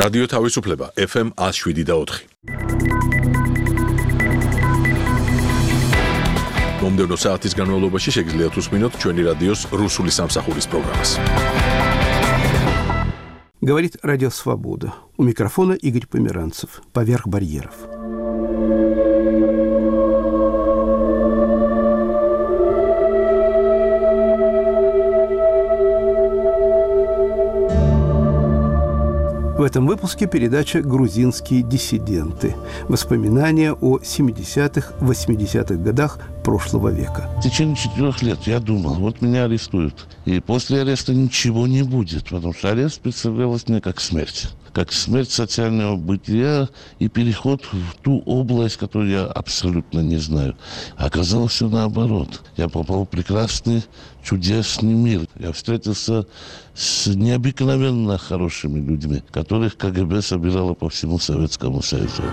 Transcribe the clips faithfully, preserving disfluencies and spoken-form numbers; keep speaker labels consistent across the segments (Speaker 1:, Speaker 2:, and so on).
Speaker 1: რადიო თავისუფლება ეფ ემ one oh seven და four. მომდევნო საათის განმავლობაში შეგიძლიათ უსმინოთ ჩვენი რადიოს რუსული სამსახურის პროგრამას.
Speaker 2: Говорит Радио Свобода. У микрофона Игорь Померанцев. Поверх барьеров. В этом выпуске передача «Грузинские диссиденты». Воспоминания о семидесятых, восьмидесятых годах прошлого века.
Speaker 3: В течение четырех лет я думал, вот меня арестуют. И после ареста ничего не будет, потому что арест представлялось мне как смерть. Как смерть социального бытия и переход в ту область, которую я абсолютно не знаю. А оказалось все наоборот. Я попал в прекрасный, чудесный мир. Я встретился с необыкновенно хорошими людьми, которых ка гэ бэ собирало по всему Советскому Союзу.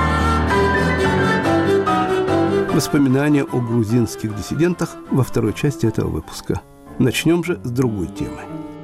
Speaker 2: Воспоминания о грузинских диссидентах во второй части этого выпуска. Начнем же с другой темы.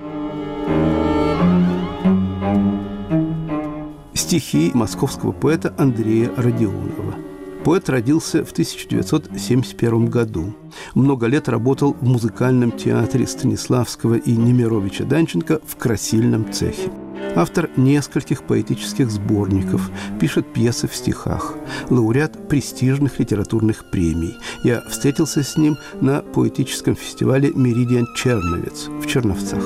Speaker 2: Стихи московского поэта Андрея Родионова. Поэт родился в тысяча девятьсот семьдесят первом году. Много лет работал в музыкальном театре Станиславского и Немировича Данченко в красильном цехе. Автор нескольких поэтических сборников, пишет пьесы в стихах, лауреат престижных литературных премий. Я встретился с ним на поэтическом фестивале «Меридиан Черновец» в Черновцах.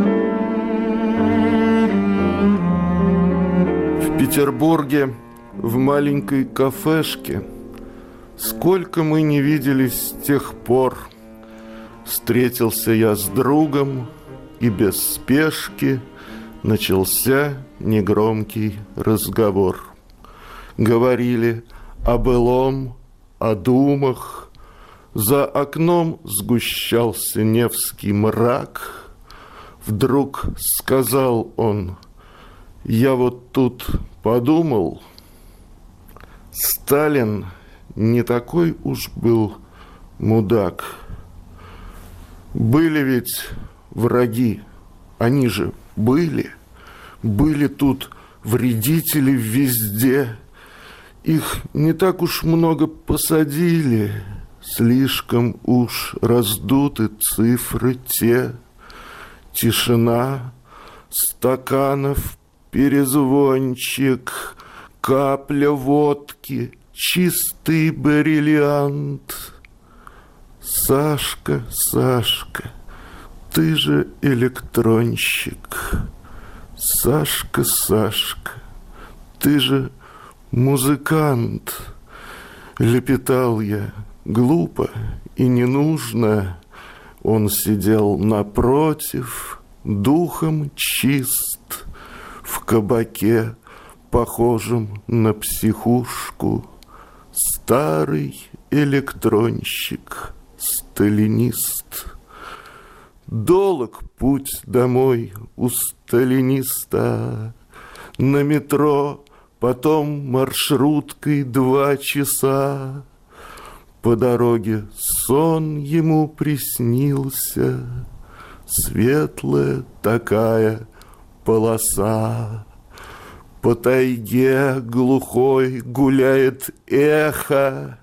Speaker 4: В Петербурге, в маленькой кафешке, сколько мы не виделись с тех пор. Встретился я с другом, и без спешки начался негромкий разговор. Говорили о былом, о думах. За окном сгущался Невский мрак. Вдруг сказал он: «Я вот тут подумал, Сталин не такой уж был мудак. Были ведь враги, они же были. Были тут вредители везде. Их не так уж много посадили, слишком уж раздуты цифры те. Тишина, стаканов перезвончик, капля водки, чистый бриллиант. Сашка, Сашка, ты же электронщик. Сашка, Сашка, ты же музыкант». Лепетал я глупо и ненужно. Он сидел напротив, духом чист, в кабаке, похожем на психушку. Старый электронщик, сталинист. Долог путь домой у сталиниста. На метро, потом маршруткой два часа. По дороге сон ему приснился. Светлая такая полоса. По тайге глухой гуляет эхо,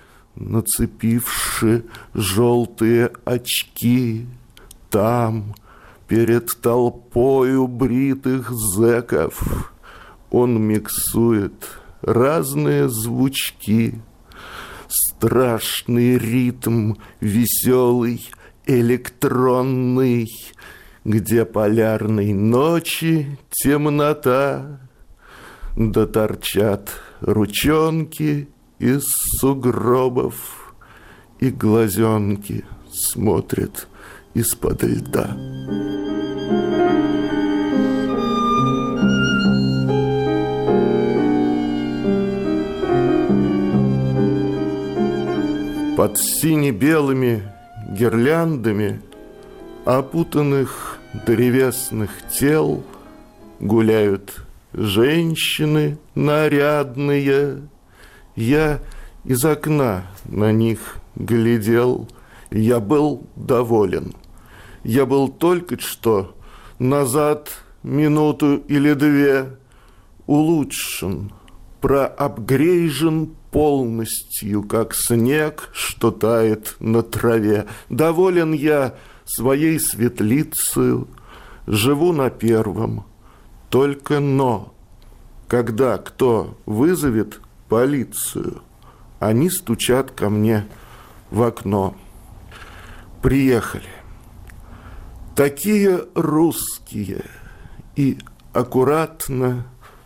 Speaker 4: нацепивши желтые очки. Там, перед толпою бритых зэков, он миксует разные звучки. Страшный ритм, веселый, электронный, где полярной ночи темнота, да торчат ручонки из сугробов, и глазенки смотрят из-под льда. Под сине-белыми гирляндами опутанных древесных тел гуляют женщины нарядные. Я из окна на них глядел. Я был доволен. Я был только что назад минуту или две улучшен, проапгрейжен полностью, как снег, что тает на траве. Доволен я своей светлицею, живу на первом. Только но, когда кто вызовет полицию, они стучат ко мне в окно. Приехали. Такие русские. И аккуратно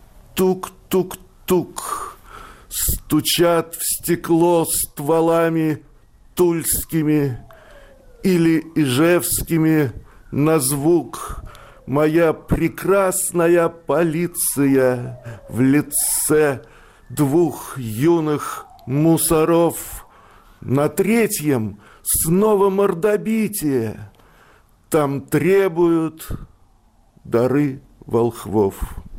Speaker 4: тук-тук-тук стучат в стекло стволами тульскими или ижевскими на звук. Моя прекрасная полиция в лице двух юных мусоров. На третьем снова мордобитие. Там требуют дары волхвов.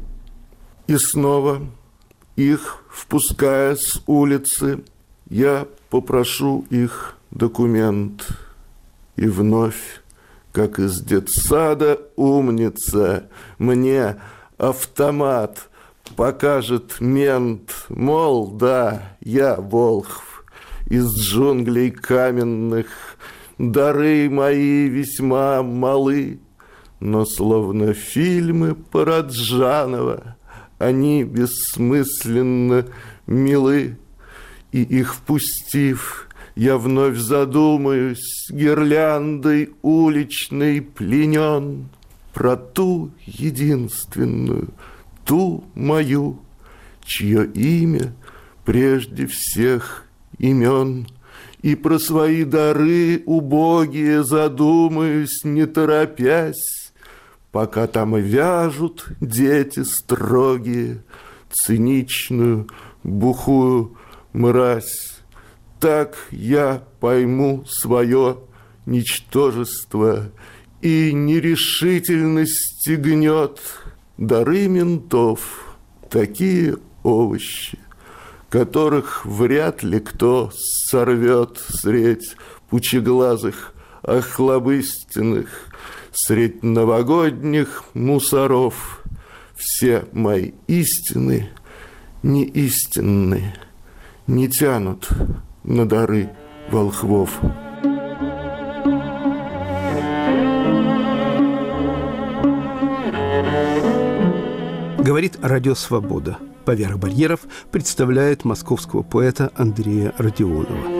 Speaker 4: И снова, их впуская с улицы, я попрошу их документ. И вновь, как из детсада умница, мне автомат покажет мент, мол, да, я волхв из джунглей каменных, дары мои весьма малы, но словно фильмы Параджанова они бессмысленно милы, и их впустив, я вновь задумаюсь, гирляндой уличной пленен, про ту единственную, ту мою, чье имя прежде всех имен. И про свои дары убогие задумаюсь, не торопясь, пока там и вяжут дети строгие циничную бухую мразь. Так я пойму свое ничтожество, и нерешительность стегнет дары ментов, такие овощи, которых вряд ли кто сорвет средь пучеглазых охлобыстиных, средь новогодних мусоров. Все мои истины не истинны, не тянут на дары волхвов.
Speaker 2: Говорит Радио Свобода. Поверх барьеров представляет московского поэта Андрея Родионова.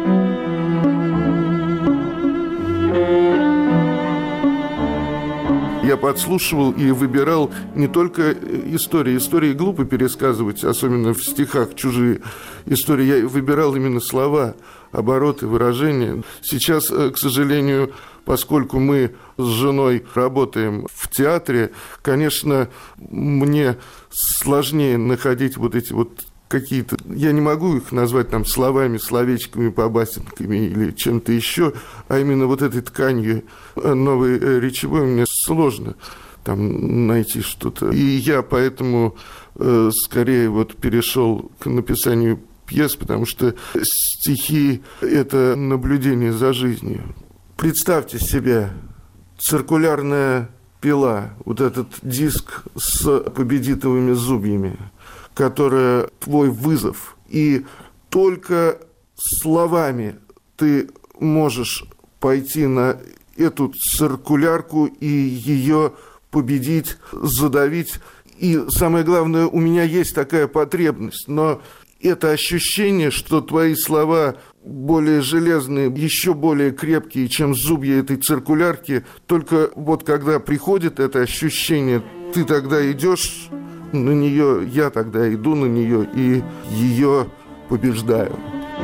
Speaker 4: Я подслушивал и выбирал не только истории. Истории глупо пересказывать, особенно в стихах чужие истории. Я выбирал именно слова, обороты, выражения. Сейчас, к сожалению, поскольку мы с женой работаем в театре, конечно, мне сложнее находить вот эти вот какие-то... Я не могу их назвать там словами, словечками, побасенками или чем-то еще, а именно вот этой тканью новой речевой мне сложно там найти что-то. И я поэтому э, скорее вот перешел к написанию пьес, потому что стихи – это наблюдение за жизнью. Представьте себе циркулярная пила, вот этот диск с победитовыми зубьями, которая твой вызов. И только словами ты можешь пойти на эту циркулярку и ее победить, задавить. И самое главное, у меня есть такая потребность, но это ощущение, что твои слова более железные, еще более крепкие, чем зубья этой циркулярки, только вот когда приходит это ощущение, ты тогда идешь на нее, я тогда иду на нее и ее побеждаю.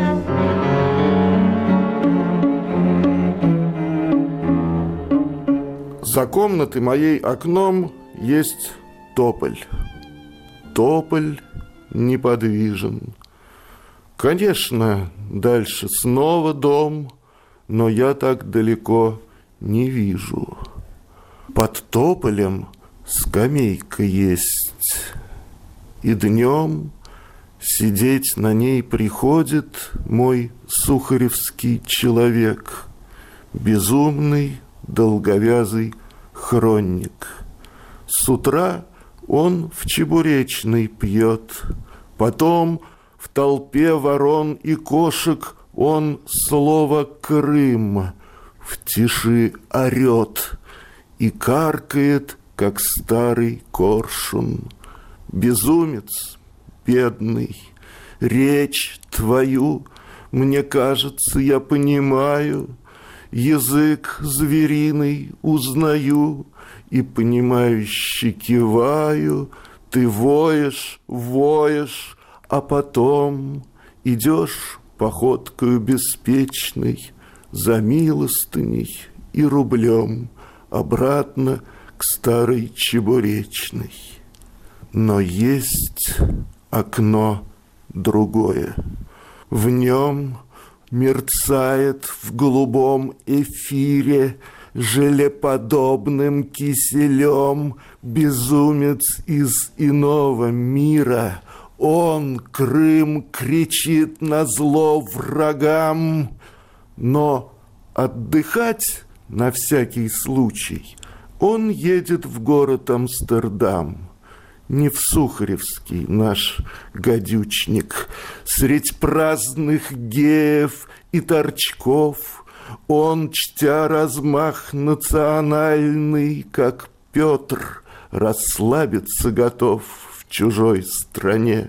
Speaker 4: За комнатой моей окном есть тополь. Тополь неподвижен. Конечно, дальше снова дом, но я так далеко не вижу. Под тополем скамейка есть, и днем сидеть на ней приходит мой сухаревский человек, безумный долговязый хронник. С утра он в Чебуречной пьет. Потом в толпе ворон и кошек он слово «Крым» в тиши орет и каркает, как старый коршун. Безумец бедный, речь твою, мне кажется, я понимаю, язык звериный узнаю и понимающе киваю. Ты воешь, воешь, а потом идешь походкою беспечной за милостыней и рублем обратно к старой Чебуречной. Но есть окно другое. В нем мерцает в голубом эфире желеподобным киселем безумец из иного мира. Он, Крым, кричит назло врагам, но отдыхать на всякий случай он едет в город Амстердам. Не в Сухаревский наш гадючник, средь праздных геев и торчков он, чтя размах национальный, как Петр, расслабиться готов в чужой стране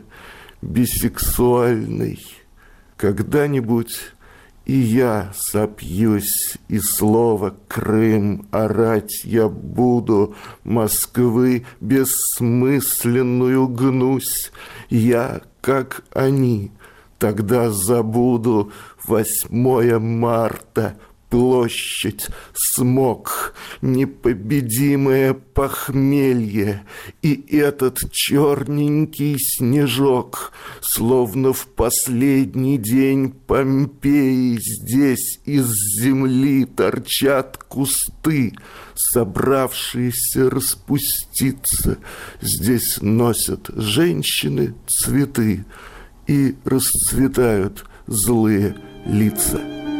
Speaker 4: бисексуальной. Когда-нибудь и я сопьюсь, и слово «Крым» орать я буду, Москвы бессмысленную гнусь. Я, как они, тогда забуду восьмое марта, площадь, смог, непобедимое похмелье, и этот черненький снежок, словно в последний день Помпеи здесь из земли торчат кусты, собравшиеся распуститься. Здесь носят женщины цветы, и расцветают злые лица.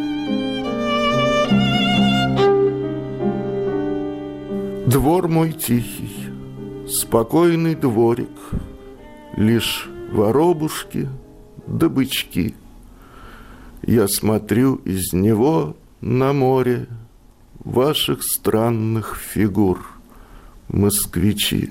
Speaker 4: Двор мой тихий, спокойный дворик, лишь воробушки да бычки. Я смотрю из него на море ваших странных фигур, москвичи.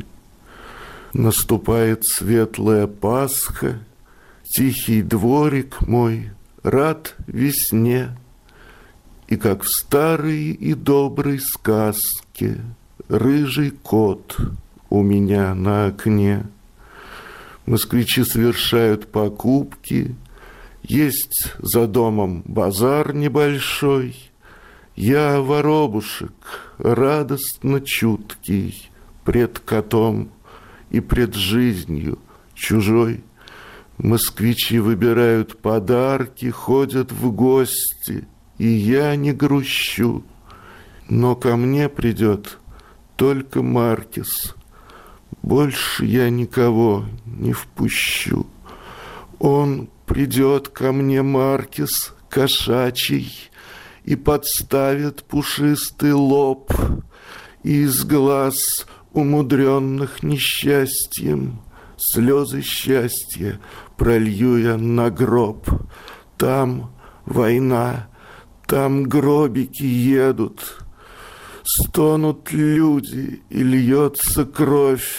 Speaker 4: Наступает светлая Пасха, тихий дворик мой рад весне, и как в старой и доброй сказке рыжий кот у меня на окне. Москвичи совершают покупки, есть за домом базар небольшой. Я воробушек, радостно чуткий, пред котом и пред жизнью чужой. Москвичи выбирают подарки, ходят в гости, и я не грущу. Но ко мне придет только Маркес, больше я никого не впущу. Он придет ко мне, Маркес, кошачий, и подставит пушистый лоб, и из глаз, умудренных несчастьем, слезы счастья пролью я на гроб. Там война, там гробики едут, стонут люди и льется кровь,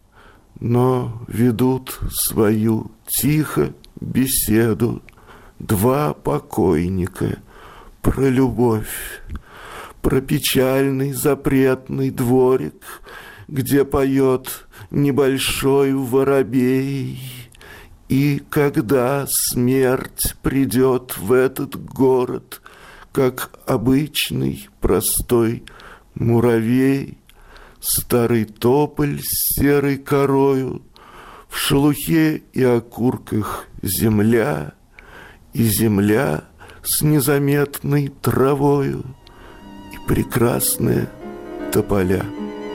Speaker 4: но ведут свою тихо беседу два покойника про любовь, про печальный запретный дворик, где поет небольшой воробей. И когда смерть придет в этот город, как обычный простой муравей, старый тополь с серой корою, в шелухе и окурках земля, и земля с незаметной травою, и прекрасные тополя.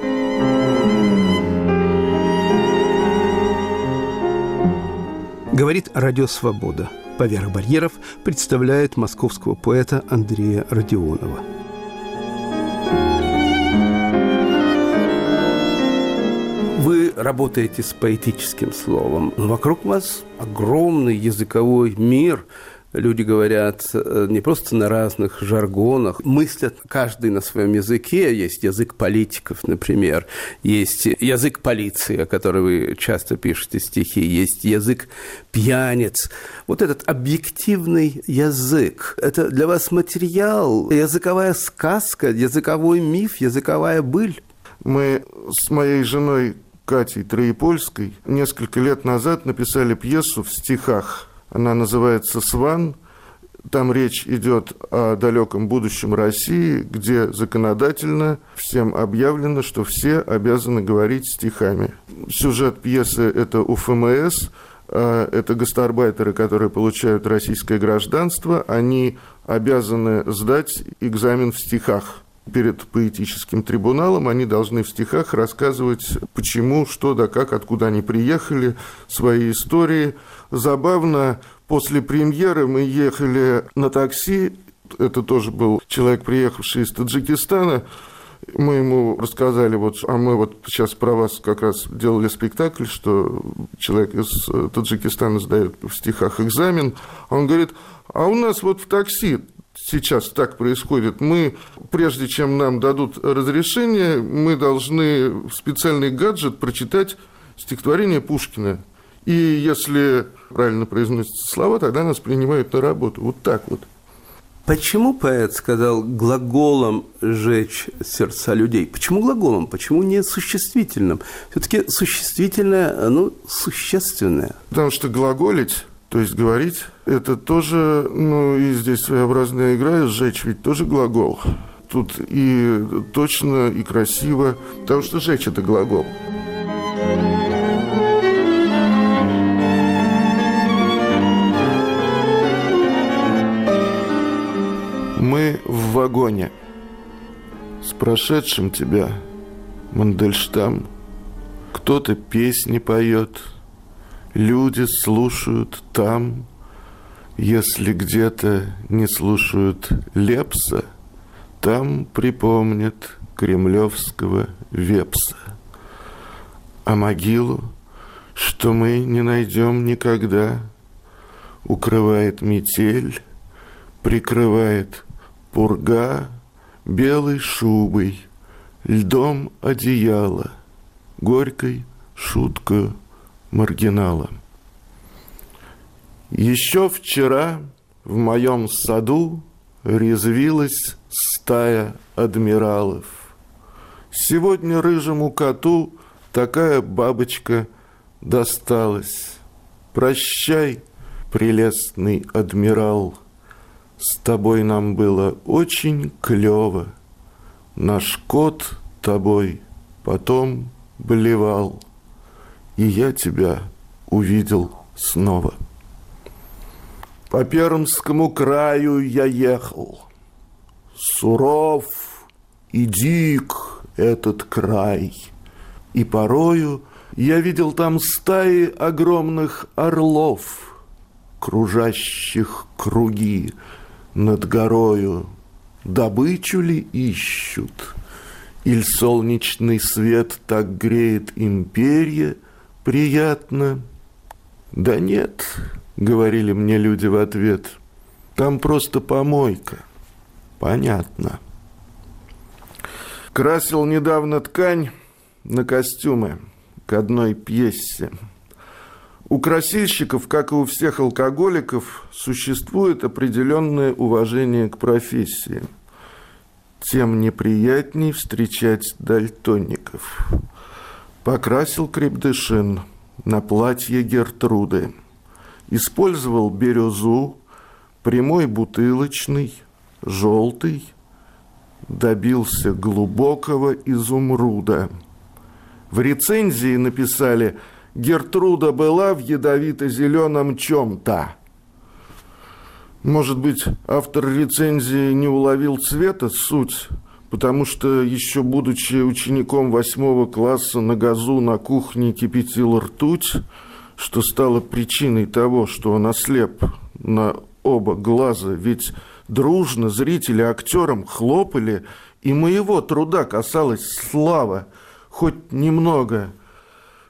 Speaker 2: Говорит Радио Свобода. Поверх барьеров представляет московского поэта Андрея Родионова. Вы работаете с поэтическим словом. Вокруг вас огромный языковой мир. Люди говорят не просто на разных жаргонах, мыслят каждый на своем языке. Есть язык политиков, например, есть язык полиции, о котором вы часто пишете стихи, есть язык пьяниц. Вот этот объективный язык – это для вас материал, языковая сказка, языковой миф, языковая быль.
Speaker 4: Мы с моей женой Катей Троепольской несколько лет назад написали пьесу в стихах. Она называется «Сван». Там речь идет о далеком будущем России, где законодательно всем объявлено, что все обязаны говорить стихами. Сюжет пьесы – это УФМС, это гастарбайтеры, которые получают российское гражданство. Они обязаны сдать экзамен в стихах. Перед поэтическим трибуналом они должны в стихах рассказывать, почему, что да как, откуда они приехали, свои истории. Забавно, после премьеры мы ехали на такси, это тоже был человек, приехавший из Таджикистана, мы ему рассказали, вот, а мы вот сейчас про вас как раз делали спектакль, что человек из Таджикистана сдает в стихах экзамен, а он говорит, а у нас вот в такси сейчас так происходит. Мы, прежде чем нам дадут разрешение, мы должны в специальный гаджет прочитать стихотворение Пушкина. И если правильно произносятся слова, тогда нас принимают на работу. Вот так вот.
Speaker 2: Почему поэт сказал глаголом «жечь сердца людей»? Почему глаголом? Почему не существительным? Все-таки существительное, ну, существенное.
Speaker 4: Потому что глаголить, то есть говорить, это тоже, ну, и здесь своеобразная игра, сжечь ведь тоже глагол. Тут и точно, и красиво, потому что жечь – это глагол. Мы в вагоне. С прошедшим тебя, Мандельштам. Кто-то песни поет, люди слушают там. Если где-то не слушают Лепса, там припомнят кремлевского Вепса. А могилу, что мы не найдем никогда, укрывает метель, прикрывает пурга белой шубой, льдом одеяла, горькой шуткою маргинала. Еще вчера в моем саду резвилась стая адмиралов. Сегодня рыжему коту такая бабочка досталась. Прощай, прелестный адмирал, с тобой нам было очень клево. Наш кот тобой потом блевал, и я тебя увидел снова. По Пермскому краю я ехал. Суров и дик этот край, и порою я видел там стаи огромных орлов, кружащих круги над горою. Добычу ли ищут? Иль солнечный свет так греет им перья приятно? Да нет, говорили мне люди в ответ, там просто помойка. Понятно. Красил недавно ткань на костюмы к одной пьесе. У красильщиков, как и у всех алкоголиков, существует определенное уважение к профессии. Тем неприятней встречать дальтоников. Покрасил крепдышин на платье Гертруды. Использовал бирюзу, прямой бутылочный, желтый. Добился глубокого изумруда. В рецензии написали: Гертруда была в ядовито-зеленом чем-то. Может быть, автор рецензии не уловил цвета суть, потому что, еще будучи учеником восьмого класса, на газу на кухне кипятил ртуть, что стало причиной того, что он ослеп на оба глаза, ведь дружно зрители актерам хлопали, и моего труда касалась слава, хоть немного.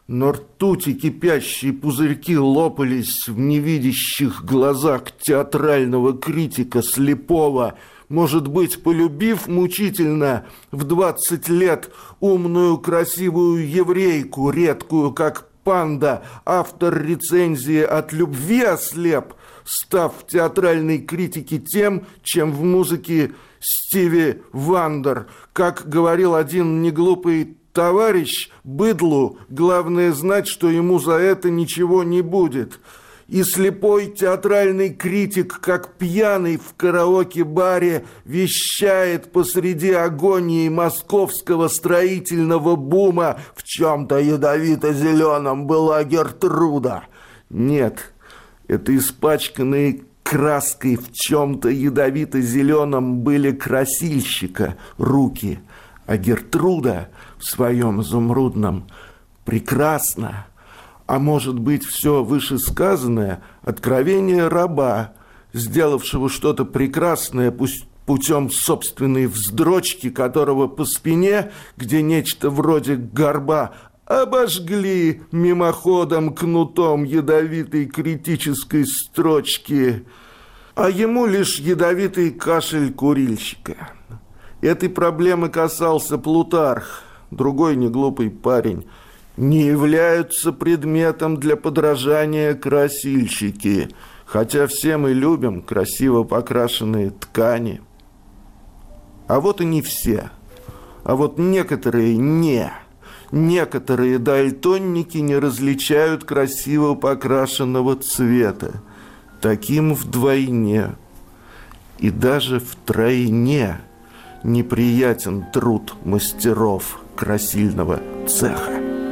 Speaker 4: но ртути кипящие пузырьки лопались в невидящих глазах театрального критика слепого, может быть, полюбив мучительно в двадцать лет умную красивую еврейку, редкую, как панда, автор рецензии «От любви ослеп», став в театральной критике тем, чем в музыке Стиви Вандер. Как говорил один неглупый товарищ, быдлу главное знать, что ему за это ничего не будет. И слепой театральный критик, как пьяный в караоке-баре, вещает посреди агонии московского строительного бума: в чем-то ядовито-зеленом была Гертруда. Нет, это испачканные краской в чем-то ядовито-зеленом были красильщика руки, а Гертруда в своем изумрудном прекрасна. А может быть, все вышесказанное – откровение раба, сделавшего что-то прекрасное, пусть путем собственной вздрочки, которого по спине, где нечто вроде горба, обожгли мимоходом кнутом ядовитой критической строчки, а ему лишь ядовитый кашель курильщика. Этой проблемы касался Плутарх, другой неглупый парень. Не являются предметом для подражания красильщики, хотя все мы любим красиво покрашенные ткани. А вот и не все, а вот некоторые не. Некоторые дальтонники не различают красиво покрашенного цвета. Таким вдвойне и даже втройне неприятен труд мастеров красильного цеха.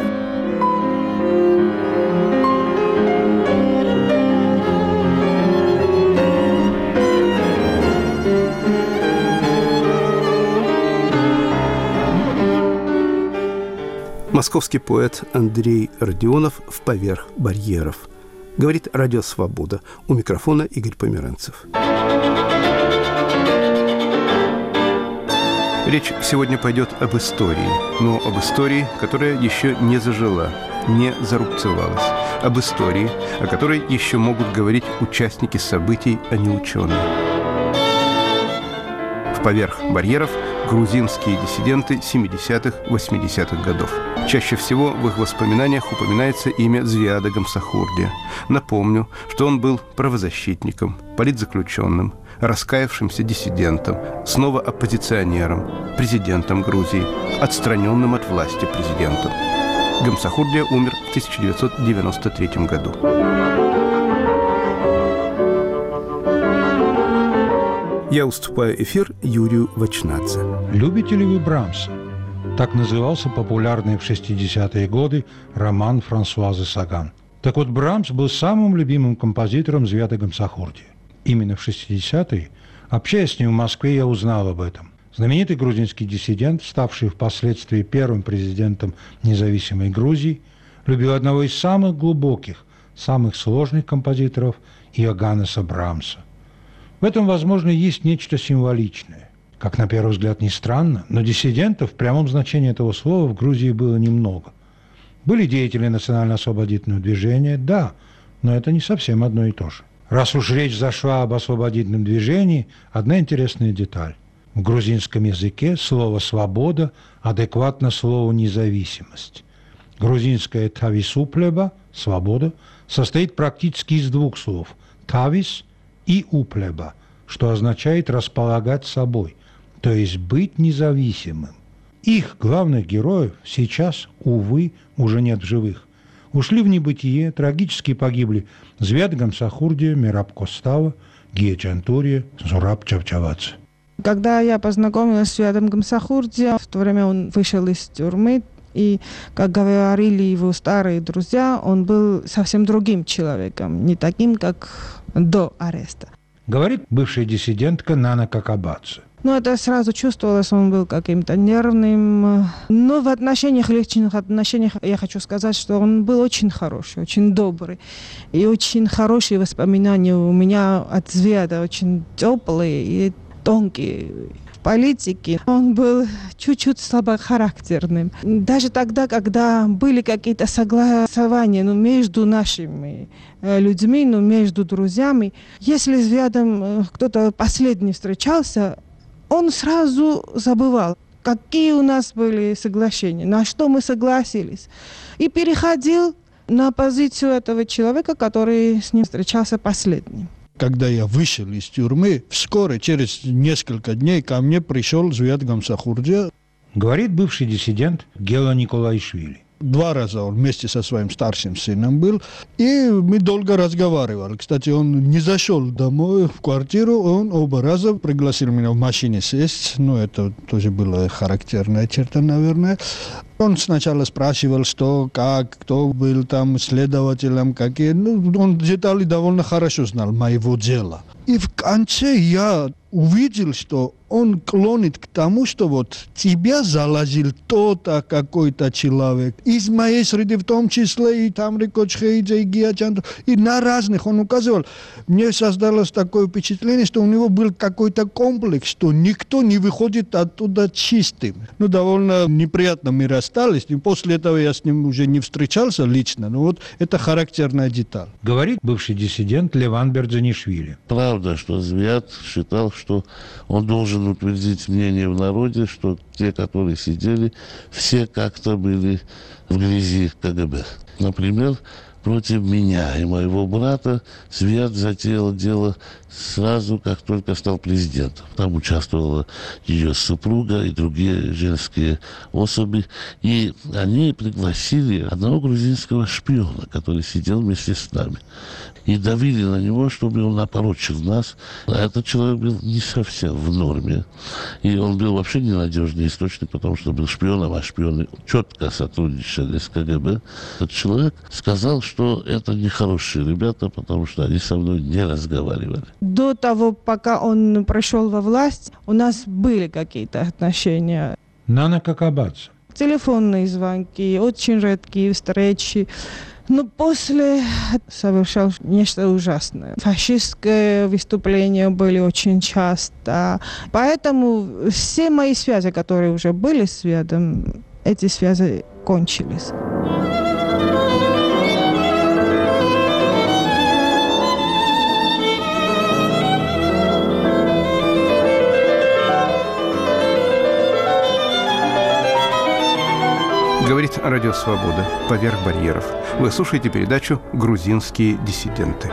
Speaker 2: Московский поэт Андрей Родионов в «Поверх барьеров». Говорит Радио Свобода. У микрофона Игорь Померанцев. Речь сегодня пойдет об истории, но об истории, которая еще не зажила, не зарубцевалась. Об истории, о которой еще могут говорить участники событий, а не ученые. В «Поверх барьеров» грузинские диссиденты семидесятых-восьмидесятых годов. Чаще всего в их воспоминаниях упоминается имя Зиада Гамсахурдия. Напомню, что он был правозащитником, политзаключенным, раскаявшимся диссидентом, снова оппозиционером, президентом Грузии, отстраненным от власти президентом. Гамсахурдия умер в тысяча девятьсот девяносто третьем году. Я уступаю эфир Юрию Вачнадзе.
Speaker 5: Любите ли вы Брамса? Так назывался популярный в шестидесятые годы роман Франсуазы Саган. Так вот, Брамс был самым любимым композитором Зиада Гамсахурдия. Именно в шестидесятые, общаясь с ним в Москве, я узнал об этом. Знаменитый грузинский диссидент, ставший впоследствии первым президентом независимой Грузии, любил одного из самых глубоких, самых сложных композиторов Иоганнеса Брамса. В этом, возможно, есть нечто символичное. Как на первый взгляд ни странно, но диссидентов в прямом значении этого слова в Грузии было немного. Были деятели национально-освободительного движения, да, но это не совсем одно и то же. Раз уж речь зашла об освободительном движении, одна интересная деталь. В грузинском языке слово «свобода» адекватно слову «независимость». Грузинское «тависуплеба» – «свобода» состоит практически из двух слов «тавис» и «уплеба», что означает «располагать собой», то есть быть независимым. Их главных героев сейчас, увы, уже нет в живых. Ушли в небытие, трагически погибли Зиад Гамсахурдия, Мераб Костава, Гия Чантурия, Зураб Чавчавадзе.
Speaker 6: Когда я познакомилась с Зиадом Гамсахурдием, в то время он вышел из тюрьмы, и, как говорили его старые друзья, он был совсем другим человеком, не таким, как до ареста.
Speaker 5: Говорит бывшая диссидентка Нана Какабадзе.
Speaker 6: Ну, это сразу чувствовалось, он был каким-то нервным. Но в отношениях, личных отношениях, я хочу сказать, что он был очень хороший, очень добрый. И очень хорошие воспоминания у меня от Зиада, очень теплые и тонкие. политике, он был чуть-чуть слабохарактерным. Даже тогда, когда были какие-то согласования ну, между нашими людьми, ну, между друзьями, если с рядом кто-то последний встречался, он сразу забывал, какие у нас были соглашения, на что мы согласились, и переходил на позицию этого человека, который с ним встречался последним.
Speaker 7: Когда я вышел из тюрьмы, вскоре, через несколько дней, ко мне пришел Зviad Gamsakhurdия.
Speaker 5: Говорит бывший диссидент Гела Николаишвили.
Speaker 7: Два раза он вместе со своим старшим сыном был, и мы долго разговаривали. Кстати, он не зашел домой, в квартиру, он оба раза пригласил меня в машине сесть, ну, это тоже была характерная черта, наверное. Он сначала спрашивал, что, как, кто был там следователем, какие, ну, он детали довольно хорошо знал моего дела. И в конце я увидел, что он клонит к тому, что вот тебя заложил тот-то какой-то человек. Из моей среды, в том числе и там Рикочхейдзе, и Гиачан, и на разных он указывал. Мне создалось такое впечатление, что у него был какой-то комплекс, что никто не выходит оттуда чистым. Ну, довольно неприятно мы расстались, и после этого я с ним уже не встречался лично, но вот это характерная деталь.
Speaker 5: Говорит бывший диссидент Леван Бердзанишвили.
Speaker 3: Правда, что Зviad считал, что он должен утвердить мнение в народе, что те, которые сидели, все как-то были в грязи КГБ. Например, против меня и моего брата Зviad затеял дело сразу, как только стал президентом. Там участвовала ее супруга и другие женские особи. И они пригласили одного грузинского шпиона, который сидел вместе с нами. И давили на него, чтобы он опорочил нас. А этот человек был не совсем в норме. И он был вообще ненадежный источник, потому что был шпионом, а шпионы четко сотрудничали с КГБ. Этот человек сказал, что это нехорошие ребята, потому что они со мной не разговаривали.
Speaker 6: До того, пока он пришел во власть, у нас были какие-то отношения.
Speaker 5: Нана Какабадзе.
Speaker 6: Телефонные звонки, очень редкие встречи. Но после совершал нечто ужасное. Фашистские выступления были очень часто. Поэтому все мои связи, которые уже были с Зviadом, эти связи кончились.
Speaker 2: Говорит Радио Свобода. Поверх барьеров. Вы слушаете передачу «Грузинские диссиденты».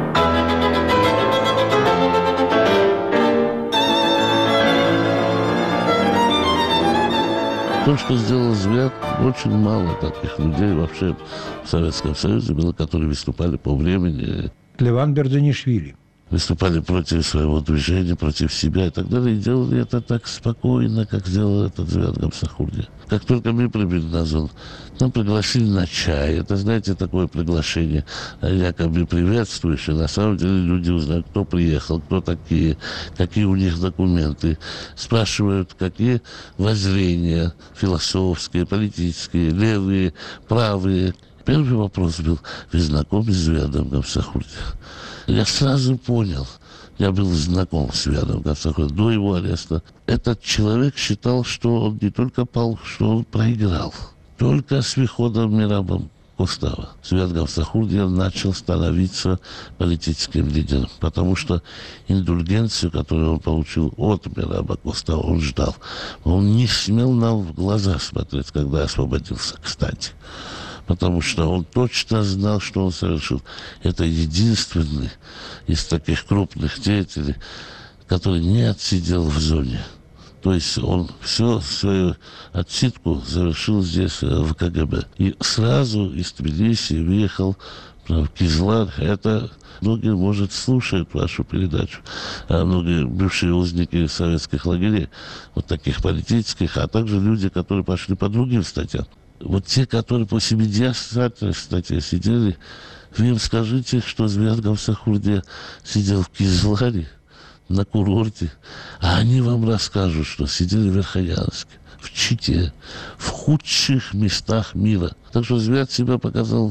Speaker 3: То, что сделал Зviad, очень мало таких людей вообще в Советском Союзе было, которые выступали по времени.
Speaker 5: Леван Бердзанишвили.
Speaker 3: Выступали против своего движения, против себя и так далее. И делали это так спокойно, как сделал этот Зviad Gamsakhurdия. Как только мы прибыли на зону, нам пригласили на чай. Это, знаете, такое приглашение, якобы приветствующее. На самом деле люди узнают, кто приехал, кто такие, какие у них документы. Спрашивают, какие воззрения философские, политические, левые, правые. Первый вопрос был: вы знакомы с Зviadом Gamsakhurdия? Я сразу понял, я был знаком с Зviadом Gamsakhurdия до его ареста. Этот человек считал, что он не только пал, что он проиграл. Только с выходом Мираба Костава Zviad Gamsakhurdия начал становиться политическим лидером, потому что индульгенцию, которую он получил от Мираба Костава, он ждал. Он не смел нам в глаза смотреть, когда освободился, кстати. Потому что он точно знал, что он совершил. Это единственный из таких крупных деятелей, который не отсидел в зоне. То есть он всю свою отсидку завершил здесь, в КГБ. И сразу из Тбилиси выехал в Кизляр. Это многие, может, слушают вашу передачу. А многие бывшие узники советских лагерей, вот таких политических, а также люди, которые пошли по другим статьям. Вот те, которые по семидесятой статье сидели, вы им скажите, что Zviad Gamsakhurdия сидел в Кизляре, на курорте, а они вам расскажут, что сидели в Верхоянске, в Чите, в худших местах мира. Так что Zviad себя показал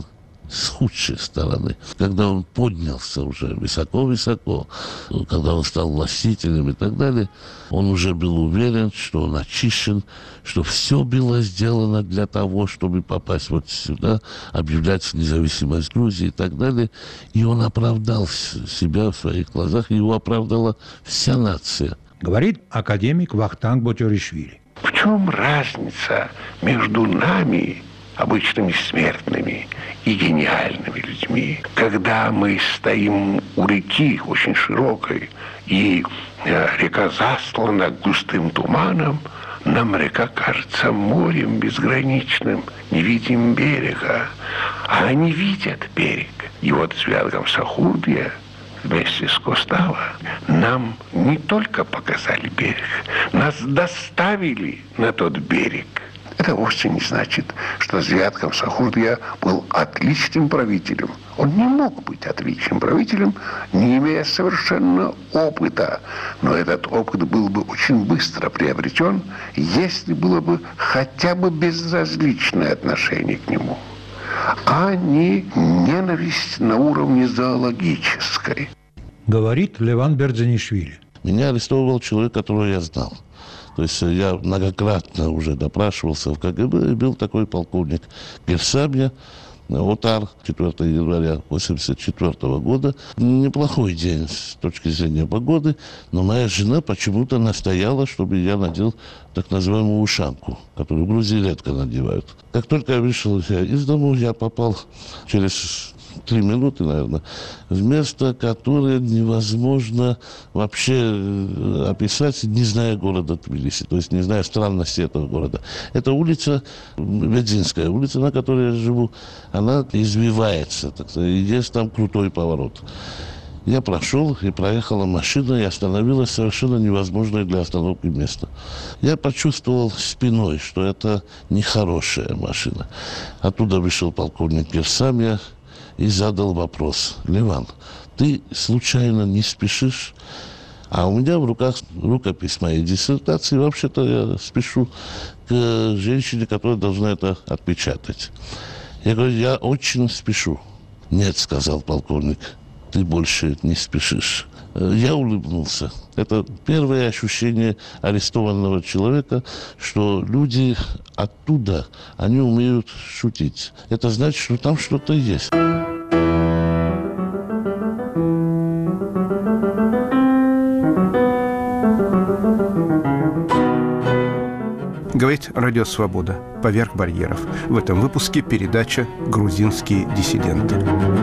Speaker 3: с худшей стороны. Когда он поднялся уже высоко-высоко, когда он стал властителем и так далее, он уже был уверен, что он очищен, что все было сделано для того, чтобы попасть вот сюда, объявлять независимость Грузии и так далее. И он оправдал себя в своих глазах, и его оправдала вся нация.
Speaker 5: Говорит академик Вахтанг Ботёришвили.
Speaker 8: В чем разница между нами, обычными смертными, и гениальными людьми? Когда мы стоим у реки очень широкой, и река застлана густым туманом, нам река кажется морем безграничным, не видим берега, а они видят берег. И вот Свят Гамсахурдия вместе с Костава нам не только показали берег, нас доставили на тот берег. Это вовсе не значит, что Свят Гамсахурдия был отличным правителем. Он не мог быть отличным правителем, не имея совершенно опыта. Но этот опыт был бы очень быстро приобретен, если было бы хотя бы безразличное отношение к нему, а не ненависть на уровне зоологической.
Speaker 5: Говорит Леван Бердзинишвили.
Speaker 3: Меня арестовывал человек, которого я знал. То есть я многократно уже допрашивался в КГБ, и был такой полковник Герсамья, Отар, четвёртого января восемьдесят четвёртого года. Неплохой день с точки зрения погоды, но моя жена почему-то настояла, чтобы я надел так называемую ушанку, которую в Грузии редко надевают. Как только я вышел из дома, я попал через три минуты, наверное, в место, которое невозможно вообще описать, не зная города Тбилиси, то есть не зная странности этого города. Это улица, Ведзинская улица, на которой я живу, она извивается, так сказать, и есть там крутой поворот. Я прошел, и проехала машина, и остановилась совершенно невозможное для остановки место. Я почувствовал спиной, что это нехорошая машина. Оттуда вышел полковник Герсамья и задал вопрос: Леван, ты случайно не спешишь? А у меня в руках рукопись моей диссертации. Вообще-то я спешу к женщине, которая должна это отпечатать. Я говорю, я очень спешу. Нет, сказал полковник, ты больше не спешишь. Я улыбнулся. Это первое ощущение арестованного человека, что люди оттуда, они умеют шутить. Это значит, что там что-то есть.
Speaker 2: Говорит Радио Свобода. Поверх барьеров. В этом выпуске передача «Грузинские диссиденты».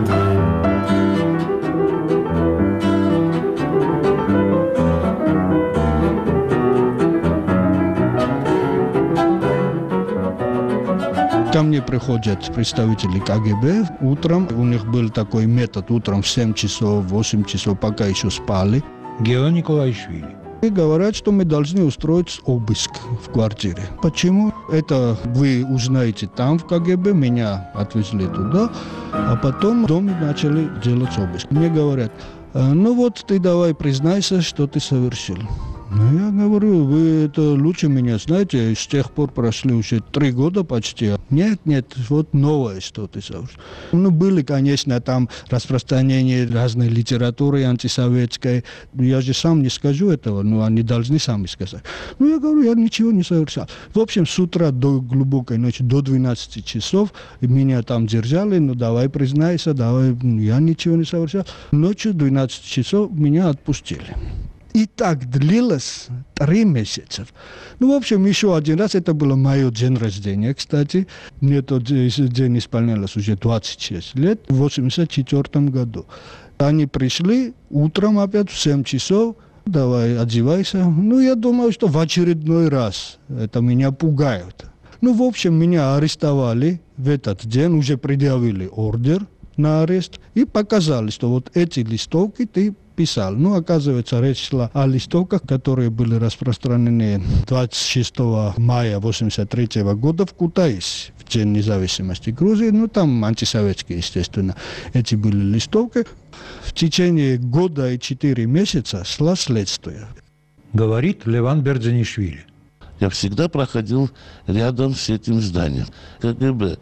Speaker 7: Ко мне приходят представители КГБ утром. У них был такой метод утром в семь часов, восемь часов, пока еще спали.
Speaker 5: Гео Николаишвили.
Speaker 7: И говорят, что мы должны устроить обыск в квартире. Почему? Это вы узнаете там в КГБ, меня отвезли туда, а потом в доме начали делать обыск. Мне говорят, ну вот ты давай признайся, что ты совершил. Ну, я говорю, вы это лучше меня знаете, с тех пор прошли уже три года почти. Нет, нет, вот новое что-то. Ну, были, конечно, там распространение разной литературы антисоветской. Я же сам не скажу этого, но они должны сами сказать. Ну, я говорю, я ничего не совершал. В общем, с утра до глубокой ночи, до двенадцати часов меня там держали, ну, давай признайся, давай, я ничего не совершал. Ночью двенадцать часов меня отпустили. И так длилось три месяца. Ну, в общем, еще один раз, это было мое день рождения, кстати. Мне тот день исполнялось уже двадцать шесть лет, в восемьдесят четвёртом году. Они пришли утром опять в семь часов, давай, одевайся. Ну, я думаю, что в очередной раз это меня пугают. Ну, в общем, меня арестовали в этот день, уже предъявили ордер на арест и показали, что вот эти листовки ты писал. Ну, оказывается, речь шла о листовках, которые были распространены двадцать шестого мая восемьдесят третьего года в Кутаиси, в День независимости Грузии. Ну, там антисоветские, естественно, эти были листовки. В течение года и четыре месяца шло следствие.
Speaker 5: Говорит Леван Бердзинишвили.
Speaker 3: Я всегда проходил рядом с этим зданием КГБ.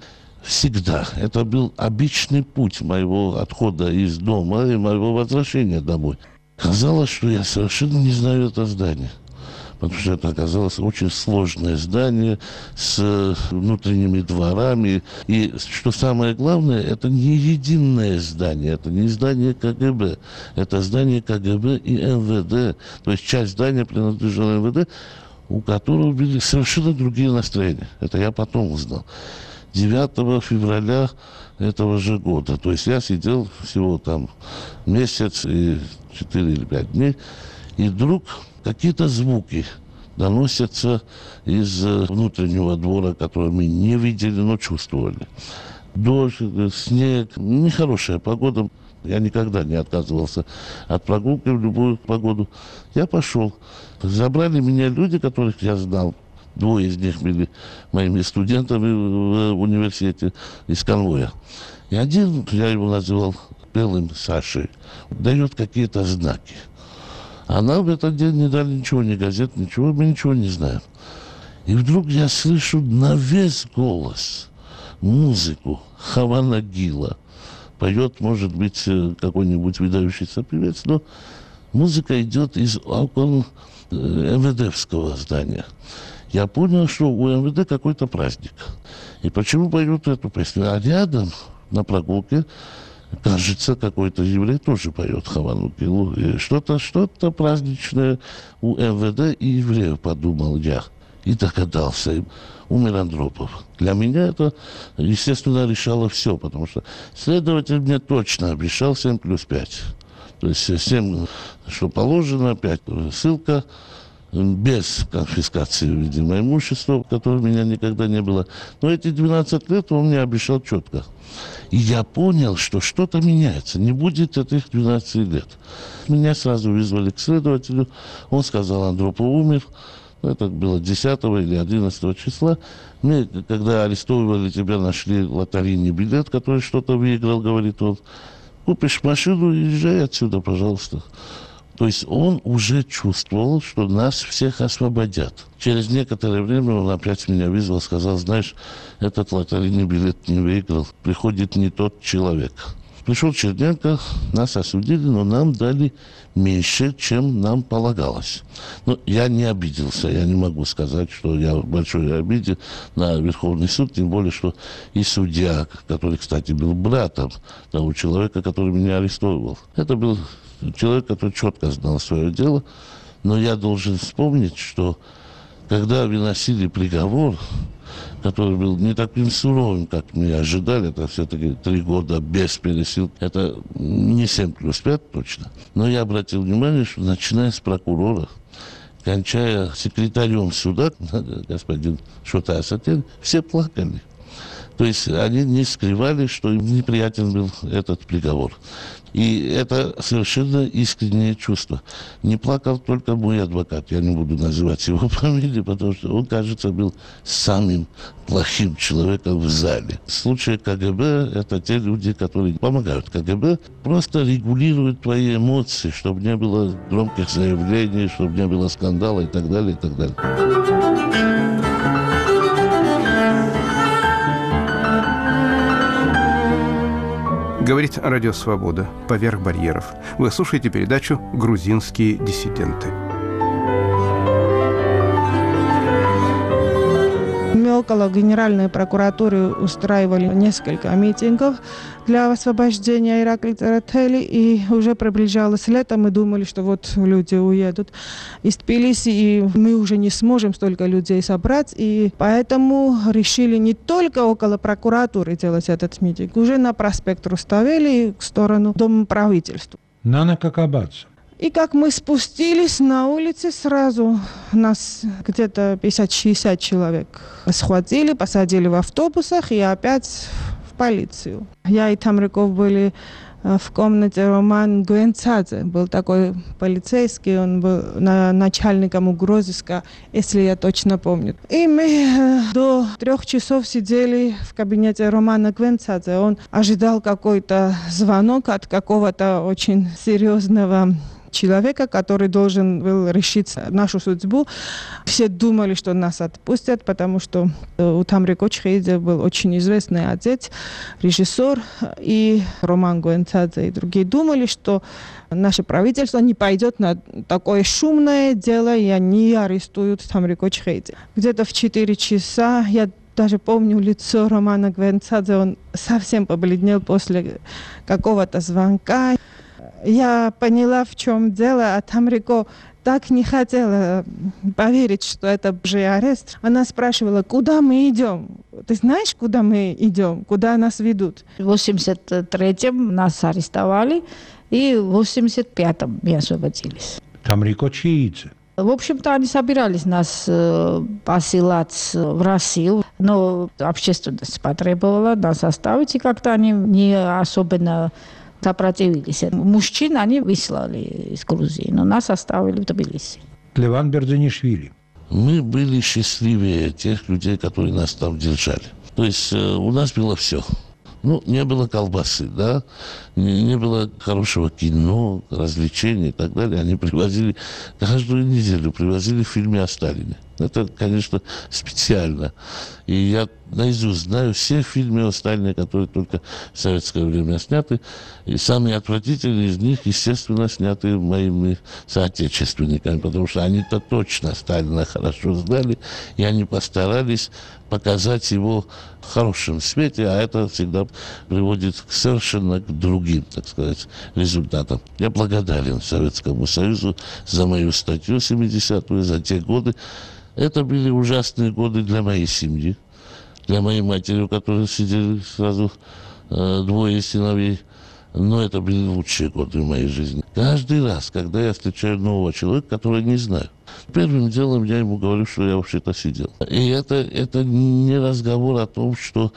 Speaker 3: всегда. Это был обычный путь моего отхода из дома и моего возвращения домой. Казалось, что я совершенно не знаю это здание. Потому что это оказалось очень сложное здание с внутренними дворами. И, что самое главное, это не единое здание, это не здание КГБ. Это здание КГБ и МВД. То есть часть здания принадлежала МВД, у которого были совершенно другие настроения. Это я потом узнал. девятого февраля этого же года. То есть я сидел всего там месяц и четыре или пять дней, и вдруг какие-то звуки доносятся из внутреннего двора, который мы не видели, но чувствовали. Дождь, снег, нехорошая погода. Я никогда не отказывался от прогулки в любую погоду. Я пошел. Забрали меня люди, которых я знал. Двое из них были моими студентами в университете из конвоя. И один, я его называл Белым Сашей, дает какие-то знаки. А нам в этот день не дали ничего, ни газет, ничего, мы ничего не знаем. И вдруг я слышу на весь голос музыку Хава Нагила. Поет, может быть, какой-нибудь выдающийся певец, но музыка идет из окон МВДовского здания. Я понял, что у МВД какой-то праздник. И почему поют эту песню? А рядом на прогулке, кажется, какой-то еврей тоже поет Хава Нагилу. И что-то, что-то праздничное у МВД и евреев, подумал я. И догадался. Умер Андропов. Для меня это, естественно, решало все, потому что следователь мне точно обещал семь плюс пять. То есть семь, что положено, пять ссылка, без конфискации, видимо, имущества, которого у меня никогда не было. Но эти двенадцать лет он мне обещал четко. И я понял, что что-то меняется. Не будет этих двенадцати лет. Меня сразу вызвали к следователю. Он сказал, Андропов умер. Это было десятого или одиннадцатого числа. Мы, когда арестовывали тебя, нашли лотерейный билет, который что-то выиграл, говорит он. Купишь машину и езжай отсюда, пожалуйста. То есть он уже чувствовал, что нас всех освободят. Через некоторое время он опять меня вызвал, сказал, знаешь, этот лотерейный билет не выиграл, приходит не тот человек. Пришел Черненко, нас осудили, но нам дали меньше, чем нам полагалось. Но я не обиделся, я не могу сказать, что я в большой обиде на Верховный суд, тем более, что и судья, который, кстати, был братом того человека, который меня арестовывал. Это был человек, который четко знал свое дело, но я должен вспомнить, что когда выносили приговор, который был не таким суровым, как мы ожидали, это все-таки три года без пересилки, это не семь плюс пять точно, но я обратил внимание, что начиная с прокурора, кончая секретарем суда, господин Шотай Асатен, все плакали. То есть они не скрывали, что им неприятен был этот приговор. И это совершенно искреннее чувство. Не плакал только мой адвокат, я не буду называть его фамилию, потому что он, кажется, был самым плохим человеком в зале. В случае КГБ это те люди, которые помогают КГБ, просто регулируют твои эмоции, чтобы не было громких заявлений, чтобы не было скандала и так далее, и так далее.
Speaker 2: Говорит Радио Свобода. Поверх барьеров. Вы слушаете передачу «Грузинские диссиденты».
Speaker 6: Мы около Генеральной прокуратуры устраивали несколько митингов для освобождения Иракли Церетели, и уже приближалось лето, мы думали, что вот люди уедут из Тбилиси, и мы уже не сможем столько людей собрать, и поэтому решили не только около прокуратуры делать этот митинг, уже на проспект Руставели в сторону Дома правительства.
Speaker 5: Нана Какабадзе.
Speaker 6: И как мы спустились на улице, сразу нас где-то пятьдесят-шестьдесят человек схватили, посадили в автобусах и опять в полицию. Я и Тамриков были в комнате. Роман Гуэнцадзе был такой полицейский, он был начальником угрозыска, если я точно помню. И мы до трех часов сидели в кабинете Романа Гуэнцадзе. Он ожидал какой-то звонок от какого-то очень серьезного человека, который должен был решить нашу судьбу. Все думали, что нас отпустят, потому что у Тамрико Чхейдзе был очень известный отец, режиссер, и Роман Гуэнцадзе и другие думали, что наше правительство не пойдет на такое шумное дело, и они арестуют Тамрико Чхейдзе. Где-то в четыре часа я даже помню лицо Романа Гуэнцадзе, он совсем побледнел после какого-то звонка. Я поняла, в чем дело, а Тамрико так не хотела поверить, что это же арест. Она спрашивала, куда мы идем? Ты знаешь, куда мы идем? Куда нас ведут?
Speaker 9: В восемьдесят третьем нас арестовали, и в восемьдесят пятом мы освободились.
Speaker 5: Тамрико Чхейдзе.
Speaker 9: В общем-то, они собирались нас э, посылать в Россию, но общественность потребовала нас оставить, и как-то они не особенно сопротивились. Мужчин они выслали из Грузии, но нас оставили в Тбилиси.
Speaker 5: Леван Бердзинишвили.
Speaker 3: Мы были счастливее тех людей, которые нас там держали. То есть э, у нас было все. Ну, не было колбасы, да, не, не было хорошего кино, развлечений и так далее. Они привозили каждую неделю, привозили фильмы о Сталине. Это, конечно, специально. И я наизусть знаю все фильмы о Сталине, которые только в советское время сняты. И самые отвратительные из них, естественно, сняты моими соотечественниками, потому что они-то точно Сталина хорошо знали, и они постарались показать его в хорошем свете, а это всегда приводит совершенно к другим, так сказать, результатам. Я благодарен Советскому Союзу за мою статью семидесятую, за те годы. Это были ужасные годы для моей семьи, для моей матери, у которой сидели сразу э, двое сыновей. Но это были лучшие годы в моей жизни. Каждый раз, когда я встречаю нового человека, которого не знаю, первым делом я ему говорю, что я вообще-то сидел. И это, это не разговор о том, что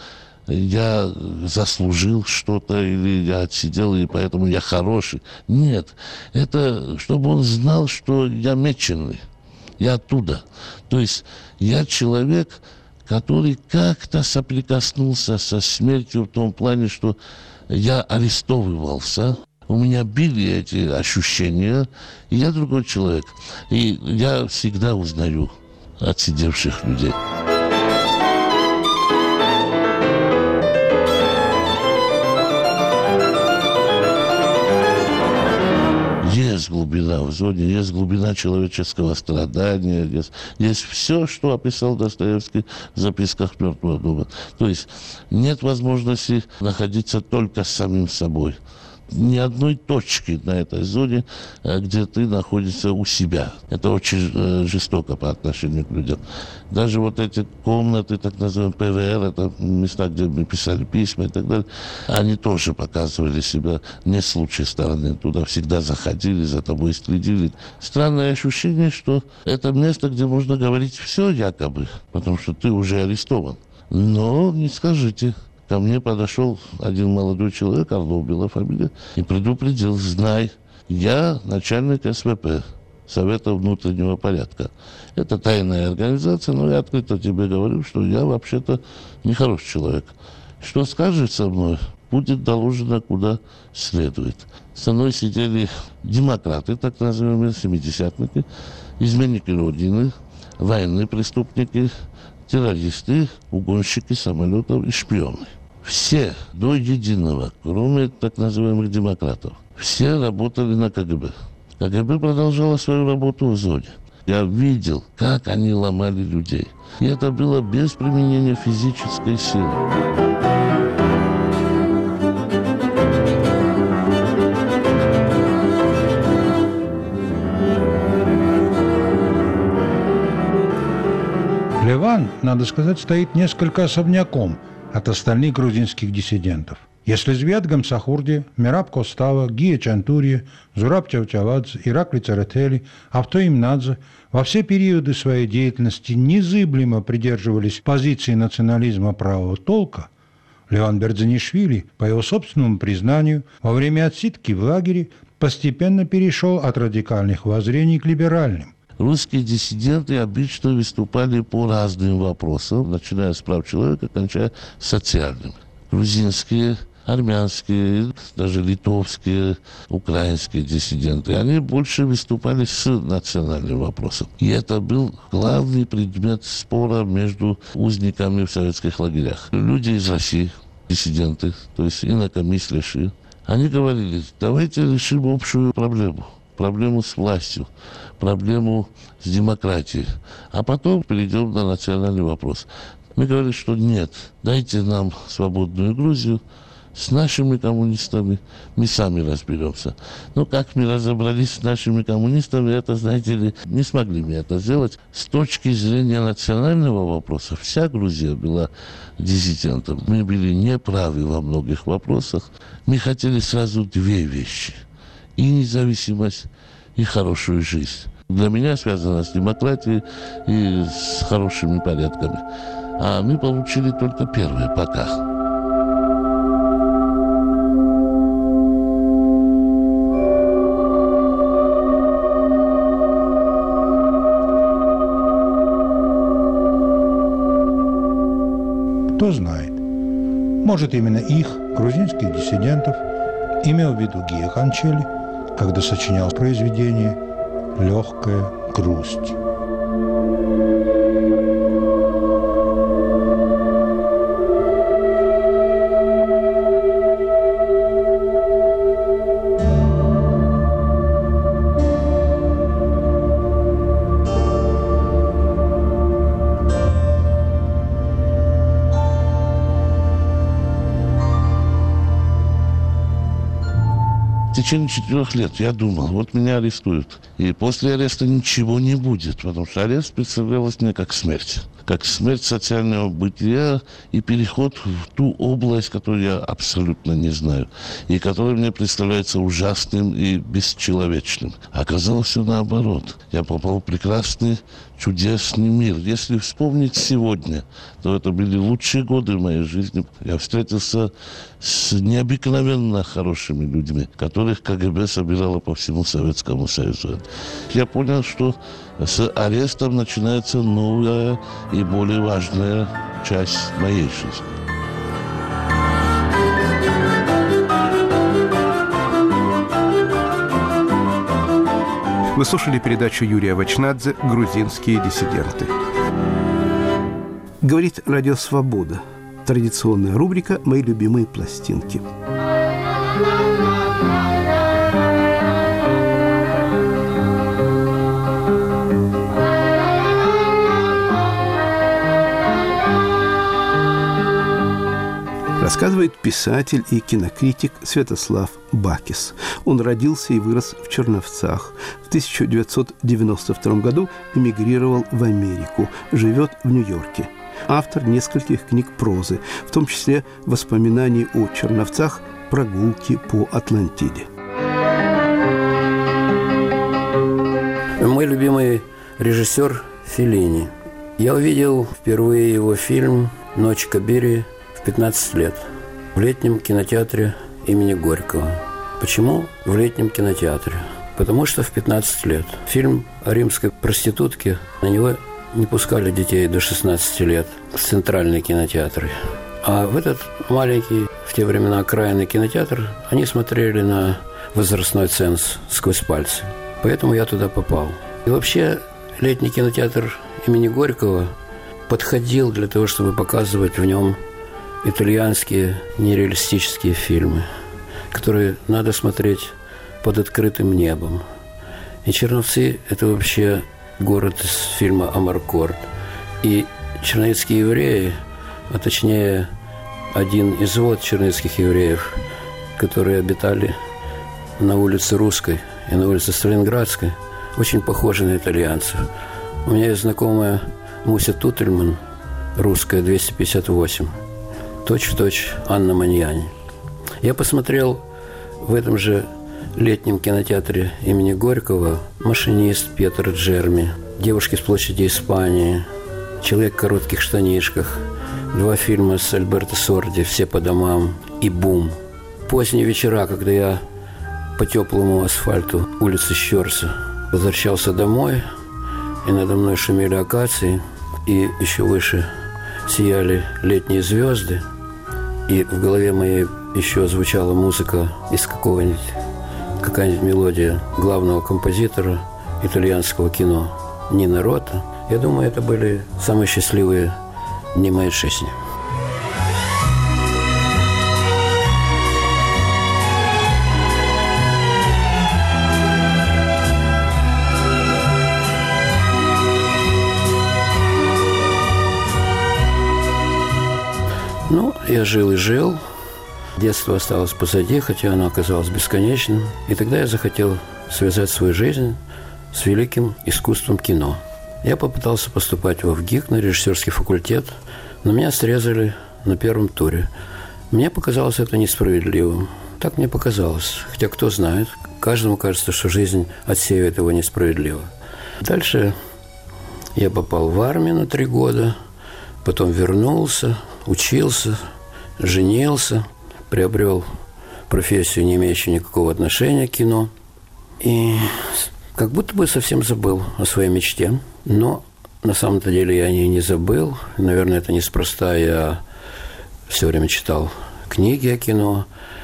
Speaker 3: я заслужил что-то или я отсидел, и поэтому я хороший. Нет, это чтобы он знал, что я меченый. Я оттуда. То есть я человек, который как-то соприкоснулся со смертью в том плане, что я арестовывался. У меня были эти ощущения, и я другой человек. И я всегда узнаю отсидевших людей. Есть глубина в зоне, есть глубина человеческого страдания, есть, есть все, что описал Достоевский в записках «Мертвого дома». То есть нет возможности находиться только с самим собой. Ни одной точки на этой зоне, где ты находишься у себя. Это очень жестоко по отношению к людям. Даже вот эти комнаты, так называемые пэ вэ эр, это места, где мы писали письма и так далее, они тоже показывали себя не с лучшей стороны. Туда всегда заходили, за тобой следили. Странное ощущение, что это место, где можно говорить все якобы, потому что ты уже арестован. Но не скажите. Ко мне подошел один молодой человек, Орлов была фамилия, и предупредил: знай, я начальник эс вэ пэ, Совета внутреннего порядка. Это тайная организация, но я открыто тебе говорю, что я вообще-то нехороший человек. Что скажешь со мной, будет доложено куда следует. Со мной сидели демократы, так называемые, семидесятники, изменники Родины, военные преступники, террористы, угонщики самолетов и шпионы. Все до единого, кроме так называемых демократов, все работали на ка гэ бэ. ка гэ бэ продолжала свою работу в зоне. Я видел, как они ломали людей. И это было без применения физической силы.
Speaker 5: Леван, надо сказать, стоит несколько особняком от остальных грузинских диссидентов. Если Звят Гамсахурди, Мираб Костава, Гия Чантурия, Зураб Чавчавадзе, Иракли Царетели, Авто Имнадзе во все периоды своей деятельности незыблемо придерживались позиции национализма правого толка, Леван Бердзинишвили, по его собственному признанию, во время отсидки в лагере постепенно перешел от радикальных воззрений к либеральным.
Speaker 3: Русские диссиденты обычно выступали по разным вопросам, начиная с прав человека, кончая социальным. Грузинские армянские, даже литовские, украинские диссиденты. Они больше выступали с национальным вопросом. И это был главный предмет спора между узниками в советских лагерях. Люди из России, диссиденты, то есть инакомыслящие, они говорили, давайте решим общую проблему. Проблему с властью, проблему с демократией. А потом перейдем на национальный вопрос. Мы говорили, что нет, дайте нам свободную Грузию, с нашими коммунистами мы сами разберемся. Но как мы разобрались с нашими коммунистами, это, знаете ли, не смогли мы это сделать. С точки зрения национального вопроса, вся Грузия была диссидентом. Мы были неправы во многих вопросах. Мы хотели сразу две вещи. И независимость, и хорошую жизнь. Для меня связано с демократией и с хорошими порядками. А мы получили только первое пока.
Speaker 5: Кто знает, может, именно их, грузинских диссидентов, имел в виду Гия Ханчели, когда сочинял произведение «Легкая грусть».
Speaker 3: В течение четырех лет я думал, вот меня арестуют. И после ареста ничего не будет, потому что арест представлялся мне как смерть. Как смерть социального бытия и переход в ту область, которую я абсолютно не знаю. И которая мне представляется ужасным и бесчеловечным. Оказалось все наоборот. Я попал в прекрасный, чудесный мир. Если вспомнить сегодня, то это были лучшие годы в моей жизни. Я встретился с необыкновенно хорошими людьми, которых КГБ собирало по всему Советскому Союзу. Я понял, что с арестом начинается новая и более важная часть моей жизни.
Speaker 2: Вы слушали передачу Юрия Вачнадзе «Грузинские диссиденты». Говорит Радио Свобода. Традиционная рубрика «Мои любимые пластинки». Рассказывает писатель и кинокритик Святослав Бакис. Он родился и вырос в Черновцах. В тысяча девятьсот девяносто втором году эмигрировал в Америку, живет в Нью-Йорке. Автор нескольких книг прозы, в том числе воспоминаний о Черновцах, прогулки по Атлантиде.
Speaker 10: Мой любимый режиссер Феллини. Я увидел впервые его фильм «Ночь Кабирии» в пятнадцать лет в летнем кинотеатре имени Горького. Почему в летнем кинотеатре? Потому что в пятнадцать лет. Фильм о римской проститутке, на него не пускали детей до шестнадцати лет в центральные кинотеатры. А в этот маленький, в те времена окраинный кинотеатр, они смотрели на возрастной ценз сквозь пальцы. Поэтому я туда попал. И вообще летний кинотеатр имени Горького подходил для того, чтобы показывать в нем итальянские нереалистические фильмы, которые надо смотреть под открытым небом. И Черновцы – это вообще город из фильма «Амаркорд». И черновицкие евреи, а точнее один извод черновицких евреев, которые обитали на улице Русской и на улице Сталинградской, очень похожи на итальянцев. У меня есть знакомая Муся Тутельман, русская, двести пятьдесят восемь. Точь-в-точь Анна Маньяни. Я посмотрел в этом же летнем кинотеатре имени Горького «Машинист» Пьетро Джерми, «Девушки с площади Испании», «Человек в коротких штанишках», два фильма с Альберто Сорди «Все по домам» и «Бум». Поздние вечера, когда я по теплому асфальту улицы Щорса возвращался домой, и надо мной шумели акации, и еще выше сияли летние звезды, и в голове моей еще звучала музыка из какого-нибудь, какая-нибудь мелодия главного композитора итальянского кино Нино Рота, я думаю, это были самые счастливые дни моей жизни. Ну, я жил и жил. Детство осталось позади, хотя оно оказалось бесконечным. И тогда я захотел связать свою жизнь с великим искусством кино. Я попытался поступать в ВГИК на режиссерский факультет, но меня срезали на первом туре. Мне показалось это несправедливым. Так мне показалось. Хотя кто знает, каждому кажется, что жизнь отсеивает его несправедливо. Дальше я попал в армию на три года, потом вернулся, учился, женился, приобрел профессию, не имеющую никакого отношения к кино. И как будто бы совсем забыл о своей мечте. Но на самом-то деле я о ней не забыл. Наверное, это неспроста. Я все время читал книги о кино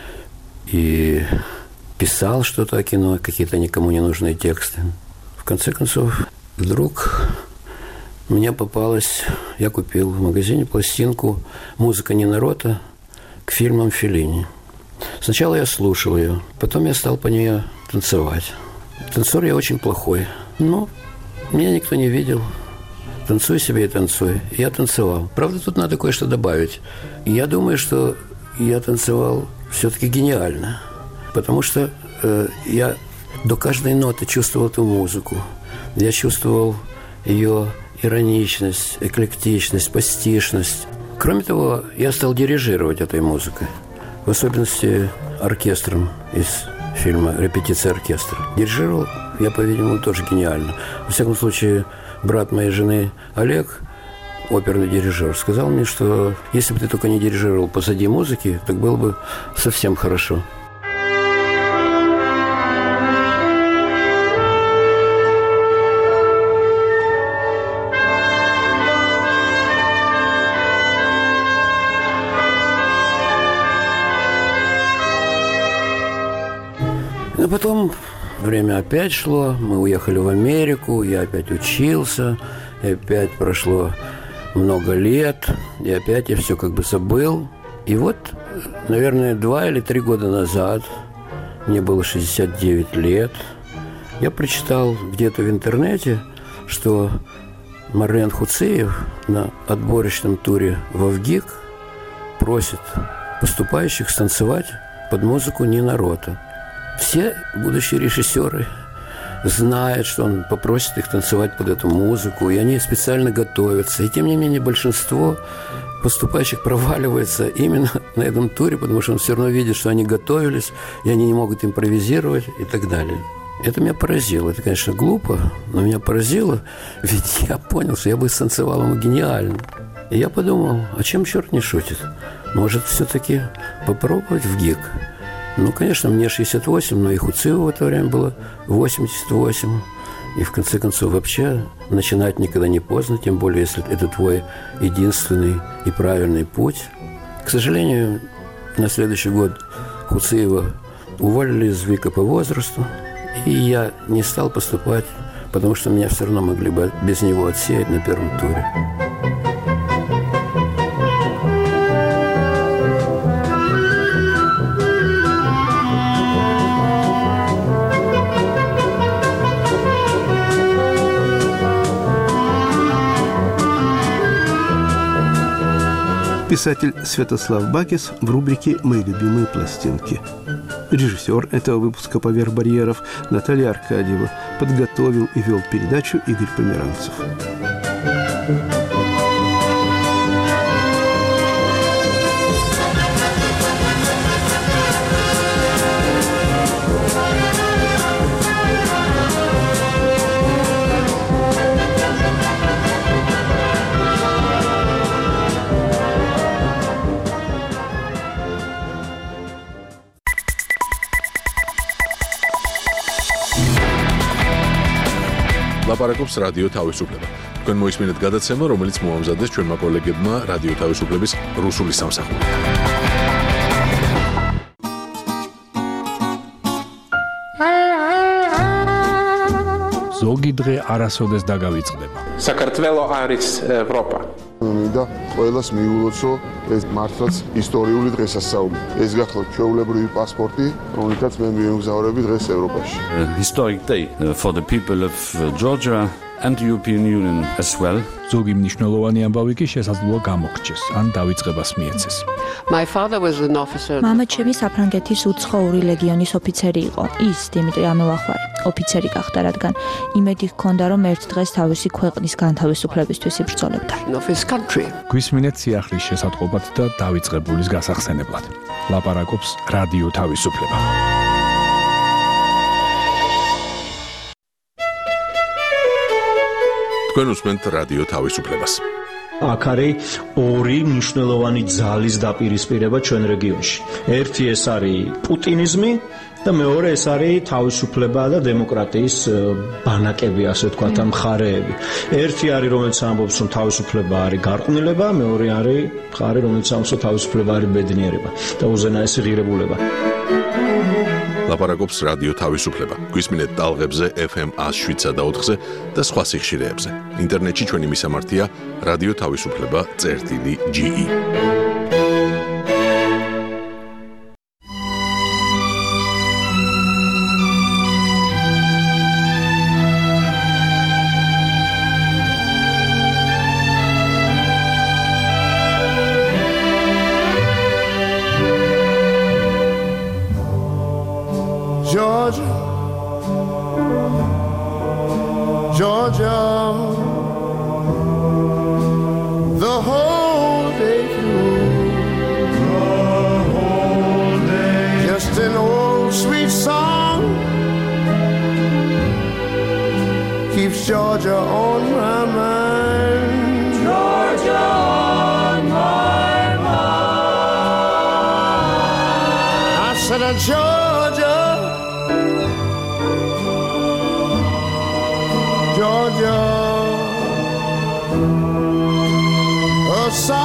Speaker 10: и писал что-то о кино, какие-то никому не нужные тексты. В конце концов, вдруг мне попалось, я купил в магазине пластинку «Музыка Нино Рота» к фильмам Феллини. Сначала я слушал ее, потом я стал по ней танцевать. Танцор я очень плохой, но меня никто не видел. Танцуй себе и танцуй. Я танцевал. Правда, тут надо кое-что добавить. Я думаю, что я танцевал все-таки гениально, потому что э, я до каждой ноты чувствовал эту музыку. Я чувствовал ее ироничность, эклектичность, пастишность. Кроме того, я стал дирижировать этой музыкой, в особенности оркестром из фильма «Репетиция оркестра». Дирижировал я, по-видимому, тоже гениально. Во всяком случае, брат моей жены Олег, оперный дирижер, сказал мне, что если бы ты только не дирижировал позади музыки, так было бы совсем хорошо. Но потом время опять шло, мы уехали в Америку, я опять учился, и опять прошло много лет, и опять я все как бы забыл. И вот, наверное, два или три года назад, мне было шестьдесят девять лет, я прочитал где-то в интернете, что Марлен Хуцеев на отборочном туре в ВГИК просит поступающих станцевать под музыку Нино Рота. Все будущие режиссеры знают, что он попросит их танцевать под эту музыку, и они специально готовятся. И тем не менее большинство поступающих проваливается именно на этом туре, потому что он все равно видит, что они готовились, и они не могут импровизировать и так далее. Это меня поразило. Это, конечно, глупо, но меня поразило, ведь я понял, что я бы станцевал ему гениально. И я подумал, а чем черт не шутит? Может, все-таки попробовать в ГИК? Ну, конечно, мне шестьдесят восемь, но и Хуцееву в это время было восемьдесят восемь. И, в конце концов, вообще начинать никогда не поздно, тем более, если это твой единственный и правильный путь. К сожалению, на следующий год Хуцеева уволили из ВГИКа по возрасту, и я не стал поступать, потому что меня все равно могли бы без него отсеять на первом туре.
Speaker 2: Писатель Святослав Бакис в рубрике «Мои любимые пластинки». Режиссер этого выпуска «Поверх барьеров» Наталья Аркадьева. Подготовил и вел передачу Игорь Померанцев.
Speaker 1: ლაპარაკობს რადიო თავისუფლება. თქვენ მოისმინეთ გადაცემა, რომელიც მოამზადეს ჩვენმა კოლეგებმა რადიო თავისუფლების რუსული სამსახური.
Speaker 11: ზოგი დღე არასოდეს დაგავიწყდება.
Speaker 12: საქართველო არის ევროპა.
Speaker 13: მინდა ყველას მიულოცო ეს მართლაც ისტორიული დღესასწაული. ეს გახლავთ ჩვეულებრივი პასპორტი, რომელთაც მე მიემგზავრები დღეს ევროპაში.
Speaker 14: Historic day for the people of Georgia and the European Union as well.
Speaker 11: ზოგი მნიშვნელოვანი ამბავი კი შესაძლოა გამოგრჩეს, ან დავიწყებას მიეცეს.
Speaker 15: My father was an officer.
Speaker 16: მამა ჩემი საფრანგეთის უცხოური ლეგიონის ოფიცერი იყო. ის დიმიტრი ამელახვარი ოფიცერი გახდა, რადგან იმედი ჰქონდა, რომ ერთ დღეს თავისი ქვეყნის განთავისუფლებისთვის იბრძოლებდა.
Speaker 11: გვისმინეთ სიახლის შესატყობად და დავიწყებულის გასახსენებლად. ლაპარაკობს რადიო თავისუფლება.
Speaker 1: თქვენ უსმენთ რადიო თავისუფლებას.
Speaker 17: აქ არის ორი მნიშვნელოვანი ძალის დაპირისპირება ჩვენ რეგიონში. ერთი ეს არის პუტინიზმი და მეორე ეს არის თავისუფლება და დემოკრატიის ბანაკები, ასე ვთქვათ, მხარეები. ერთი არის, რომელიც ამბობს, რომ თავისუფლება არის გარყვნილება, მეორე არის მხარე, რომელიც ამბობს, რომ თავისუფლება არის ბედნიერება და უზენაესი ღირებულება.
Speaker 1: ლაპარაკობს რადიო თავისუფლება. გვისმინეთ ტალღებზე ეფ ემ one oh seven და ოთხზე და სხვა სიხშირეებზე. ინტერნეტში ჩვენი მისამართია რადიო თავისუფლება წერტილი ჯი ი.
Speaker 18: Georgia, Georgia, the whole day through, the whole day, just an old sweet song keeps Georgia on my mind. Georgia on my mind. I said, a Georgia, Georgia, a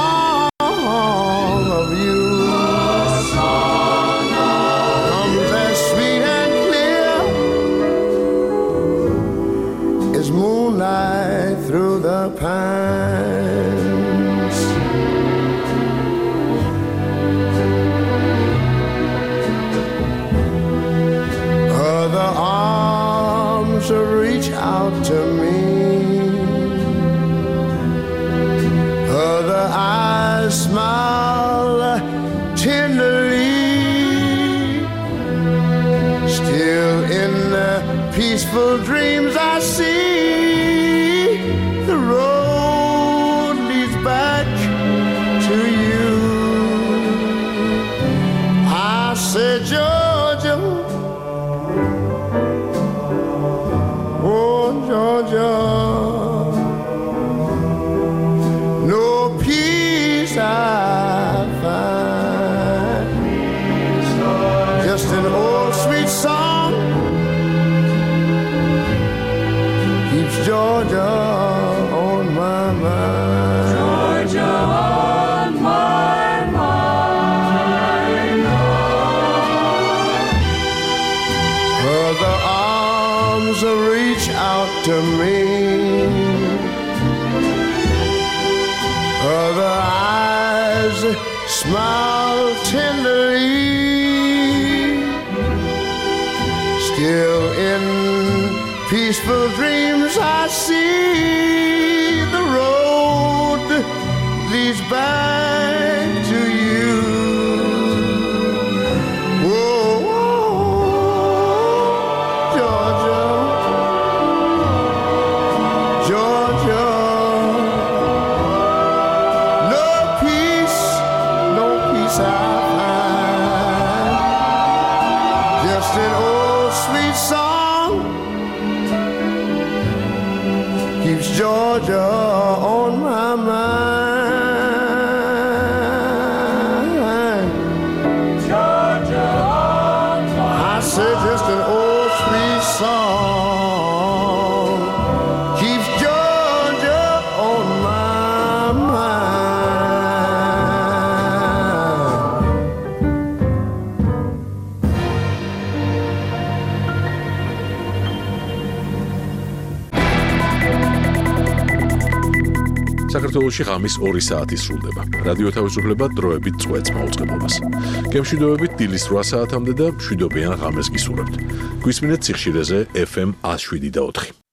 Speaker 18: song of you, a song comes as sweet and clear as moonlight through the pines. Other arms reach out to me, other eyes smile tenderly. Still in the peaceful dreams I see the road leads back to you. I said, Georgia, oh Georgia, no peace I find, just an old sweet song keeps Georgia on my mind. Georgia on my mind. Other arms reach out to me, other eyes smile tenderly. Still in peaceful dreams I see the road leads back to you. Whoa, Georgia, Georgia, no peace, no peace I find, just an old sweet song keeps Georgia on my mind. Georgia on my mind. I said just an old sweet song keeps Georgia on my mind.
Speaker 1: საქართველოში ღამის ორი საათი სრულდება. რადიო თავისუფლება დროებით წვეთს მაუწყებლობას. გემშვიდობებით დილის რვა საათამდე და მშვიდობიან ღამეს გისურვებთ. გვისმინეთ სიხშირეზე ეფ ემ ათს შვიდი და ოთხი.